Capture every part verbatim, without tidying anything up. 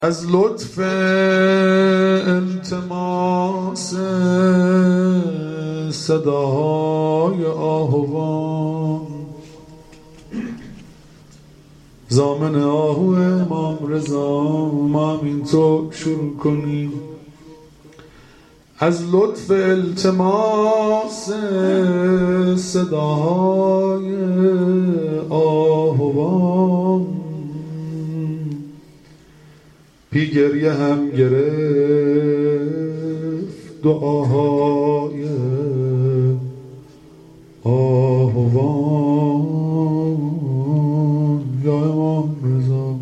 از لطف التماس صداهای آهوان ضامن آهو امام رضا ما همینطور شروع کنیم. از لطف التماس صداهای آهوان پی گریه هم گرفت دعاهای آهوان یا امام رضا.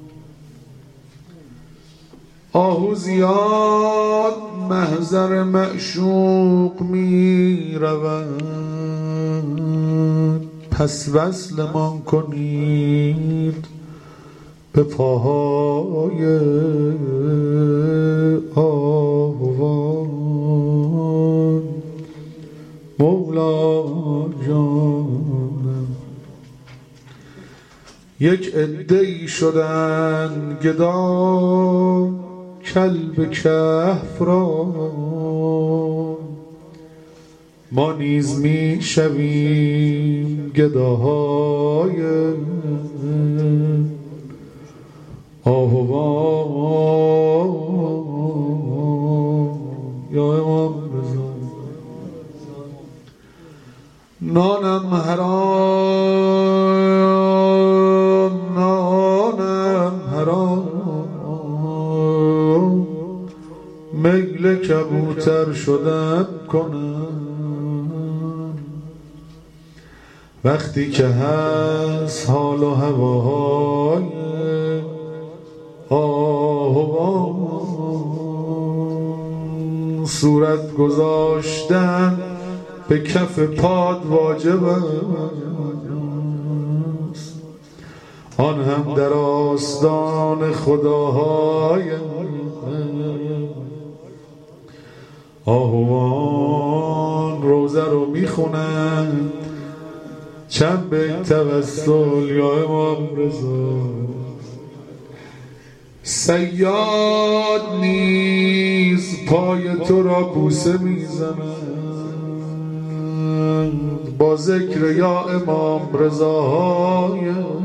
آهو زیاد محضر معشوق می رود، پس وصلمان کنید به پاهای آهوان. مولا جانم یک عده‌ای شدن گدا کلب کهف را، ما نیز می شویم گداهای آهوان یا امام رضا. نانم حرام نانم حرام، میل کبوتر شدن کنم وقتی که هست حال و هواهای آهوان. صورت گذاشتن به کف پاد واجب است، آن هم در آستان خداهای آهوان. روزه رو میخونن چند به توسل یا امام رضا. صیاد نیز پای تو را بوسه میزند با ذکر یا امام رضاهای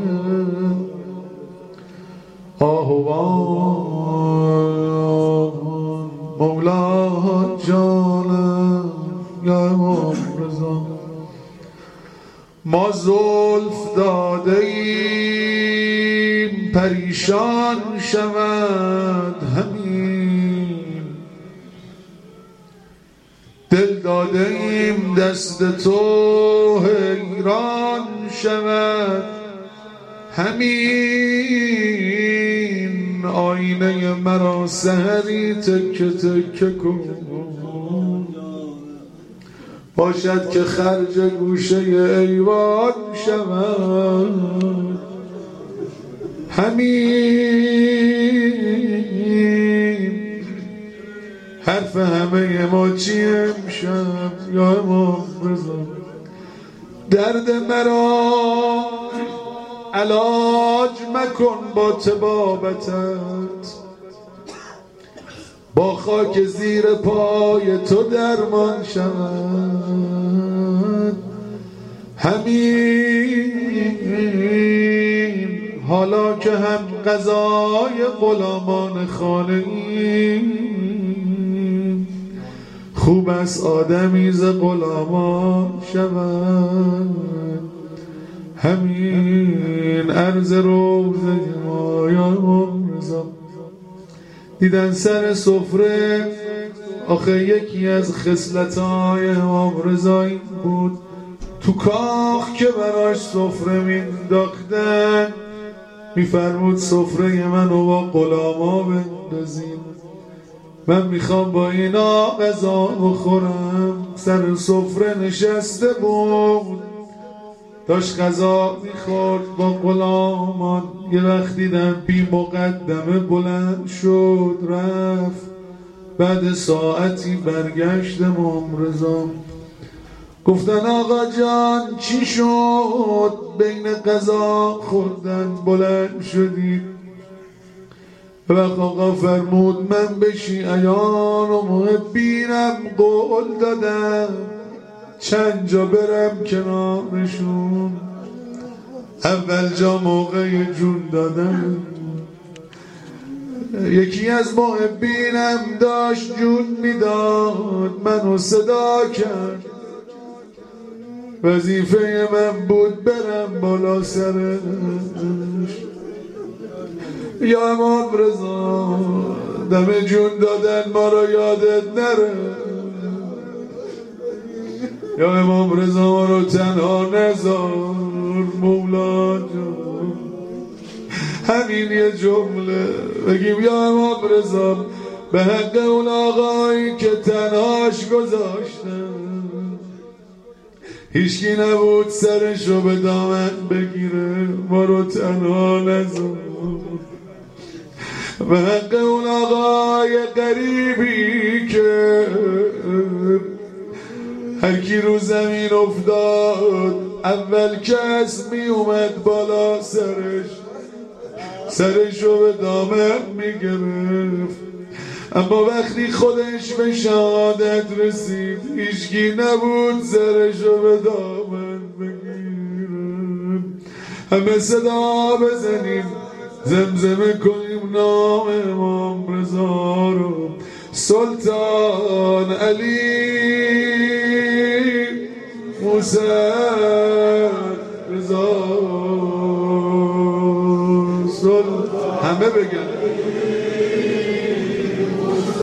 آهوان. مولا جانم یا امام رضا. ما زلف داده ایم پریشان شود همین، دل داده ایم دست تو حیران شود همین. آینه مرا سحری تکه تکه کن، باشد که خرج گوشه ایوان شود همین. حرف همه ما چی امشب یا امام رضا؟ درد مرا علاج مکن با طبابتت، با خاک زیر پای تو درمان شود همین. حالا که هم قضای غلامان خانه ایم، خوب است آدمی ز غلامان شود همین. عرض روزه ما یا امام رضا. دیدن سر سفره آخه یکی از خصلت‌های امام رضا این بود، تو کاخ که براش سفره مینداختن میفرمود سفره منو با غلاما بندازین، من میخوام با اینا غذا بخورم. سر سفره نشسته بود داشت غذا میخورد با غلامان. یه وقت دیدم بی مقدمه بلند شد رفت، بعد ساعتی برگشت امام رضا. گفتن آقا جان چی شد؟ بین قضا خوردن بلند شدید. وقت آقا فرمود من به شیعیان و محبینم قول دادم چند جا برم کنارشون. اول جا موقع جون دادم، یکی از محبینم داشت جون میداد، منو صدا کرد، وظیفه من بود برم بالا سرش. یا امام رضا دم جون دادن ما را یادت نره، یا امام رضا ما رو تنها نذار مولا جان. همین یه جمله بگیم یا امام رضا به حق اون آقایی که تنهاش گذاشتن، هیچکی نبود سرشو به دامن بگیره، ما رو تنها نذار. به حق اون آقای غریبی که هر کی رو زمین افتاد اول کس می اومد بالا سرش، سرشو به دامن می گرفت، اما وقتی خودش به شهادت رسید هیچکی نبود سرشو به دامن بگیره. همه صدا بزنیم زمزمه کنیم نام امام رضا رو. سلطان علی موسی رضا، همه بگن